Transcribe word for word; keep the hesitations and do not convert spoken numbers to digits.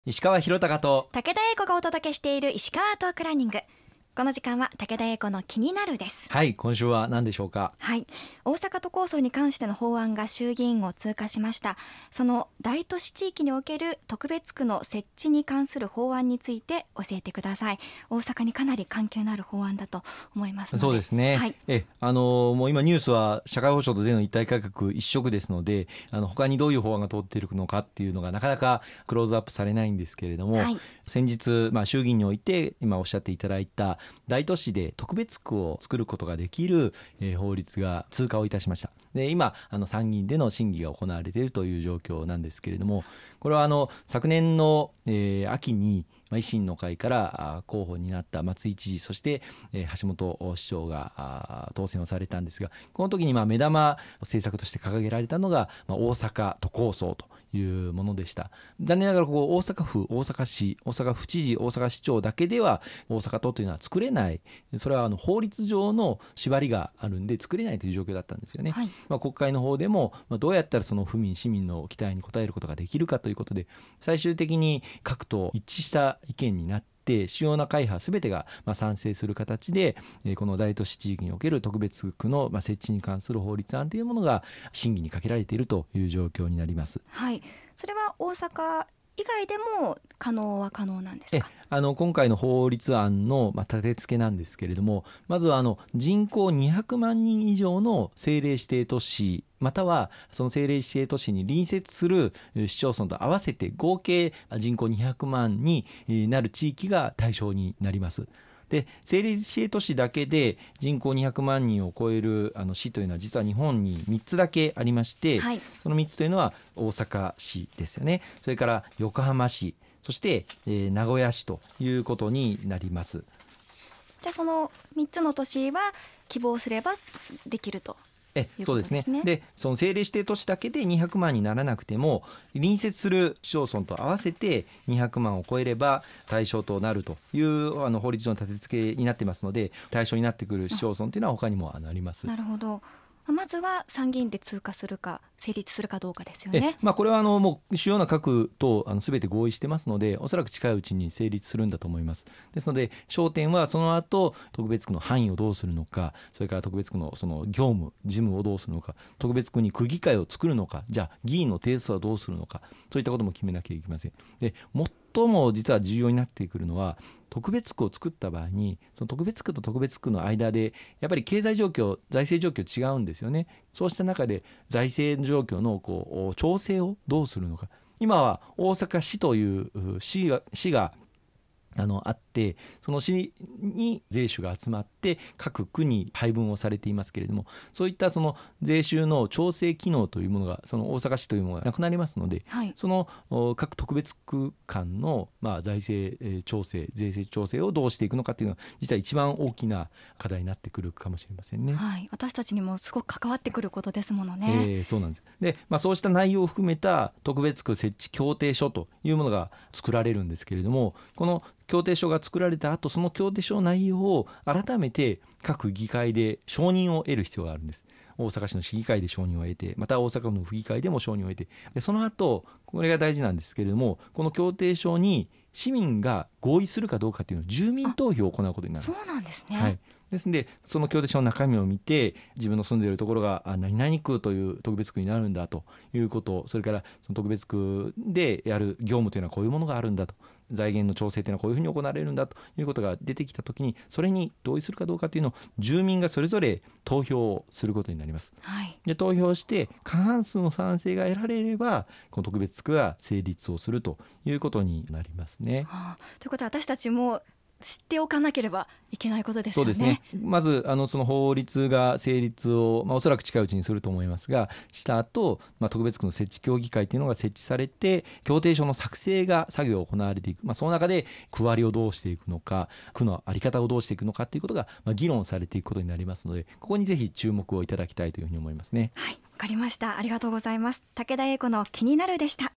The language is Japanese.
石川博隆と武田英子がお届けしている石川トークランニング。この時間は武田英子の気になるです。 はい、今週は何でしょうか。 はい、大阪都構想に関しての法案が衆議院を通過しました。その大都市地域における特別区の設置に関する法案について教えてください。大阪にかなり関係のある法案だと思いますので。 そうですね、 はい、 えあのもう今ニュースは社会保障と税の一体改革一色ですので、あの他にどういう法案が通っているのかっていうのがなかなかクローズアップされないんですけれども、 はい、 先日、まあ、衆議院において今おっしゃっていただいた大都市で特別区を作ることができる、えー、法律が通過をいたしました。で今あの参議院での審議が行われているという状況なんですけれども、これはあの昨年の、えー、秋にまあ、維新の会から候補になった松井知事、そして、えー、橋本市長が当選をされたんですが、この時にまあ目玉政策として掲げられたのが、まあ、大阪都構想というものでした。残念ながらここ大阪府、大阪市、大阪府知事、大阪市長だけでは大阪都というのは作れない、それはあの法律上の縛りがあるんで作れないという状況だったんですよね。はい、まあ、国会の方でも、まあ、どうやったらその府民市民の期待に応えることができるかということで、最終的に各党一致した意見になって主要な会派すべてがまあ賛成する形で、この大都市地域における特別区のまあ設置に関する法律案というものが審議にかけられているという状況になります。 はい、それは大阪以外でも可能は可能なんですか。 えあの今回の法律案の、まあ、立て付けなんですけれども、まずはあの人口にひゃくまんにん以上の政令指定都市またはその政令指定都市に隣接する市町村と合わせて合計人口にひゃくまんになる地域が対象になります。で政令指定都市だけで人口にひゃくまんにんを超えるあの市というのは実は日本にみっつだけありまして、はい、そのみっつというのは大阪市ですよね。それから横浜市、そして、えー、名古屋市ということになります。 じゃあそのみっつの都市は希望すればできると。 えそうですね。でその政令指定都市だけでにひゃくまんにならなくても隣接する市町村と合わせてにひゃくまんを超えれば対象となるというあの法律の立て付けになってますので、対象になってくる市町村というのは他にもあります。 なるほど。まずは参議院で通過するか成立するかどうかですよね。 え、まあ、これはあのもう主要な各とあの全て合意してますので、おそらく近いうちに成立するんだと思います。ですので焦点はその後特別区の範囲をどうするのか、それから特別区のその業務事務をどうするのか、特別区に区議会を作るのか、じゃあ議員の定数はどうするのか、そういったことも決めなきゃいけません。で最も実は重要になってくるのは特別区を作った場合に、その特別区と特別区の間でやっぱり経済状況、財政状況違うんですよね。そうした中で財政状況のこう調整をどうするのか。今は大阪市という市が、市があのあって、その市に税収が集まって各区に配分をされていますけれども、そういったその税収の調整機能というものがその大阪市というものがなくなりますので、はい、その各特別区間のまあ財政調整、税制調整をどうしていくのかというのが実は一番大きな課題になってくるかもしれませんね。 はい、私たちにもすごく関わってくることですものね。 えー、そうなんです。で、まあ、そうした内容を含めた特別区設置協定書というものが作られるんですけれども、この協定書が作られた後、その協定書の内容を改めて各議会で承認を得る必要があるんです。大阪市の市議会で承認を得て、また大阪府の府議会でも承認を得て、でその後これが大事なんですけれども、この協定書に市民が合意するかどうかというのを住民投票を行うことになるんです。 そうなんですね。 はい、ですのでその協定書の中身を見て、自分の住んでいるところが何々区という特別区になるんだということ、それからその特別区でやる業務というのはこういうものがあるんだと、財源の調整というのはこういうふうに行われるんだということが出てきたときに、それに同意するかどうかというのを住民がそれぞれ投票をすることになります。はい、で投票して過半数の賛成が得られれば、この特別区が成立をするということになりますね。 はあ、ということは私たちも知っておかなければいけないことですよね。 そうですね。まずあのその法律が成立を、まあ、おそらく近いうちにすると思いますが、した後、まあ特別区の設置協議会というのが設置されて、協定書の作成が作業を行われていく、まあ、その中で区割りをどうしていくのか、区の在り方をどうしていくのかということが、まあ、議論されていくことになりますので、ここにぜひ注目をいただきたいというふうに思いますね。 はい、わかりました。ありがとうございます。武田英子の気になるでした。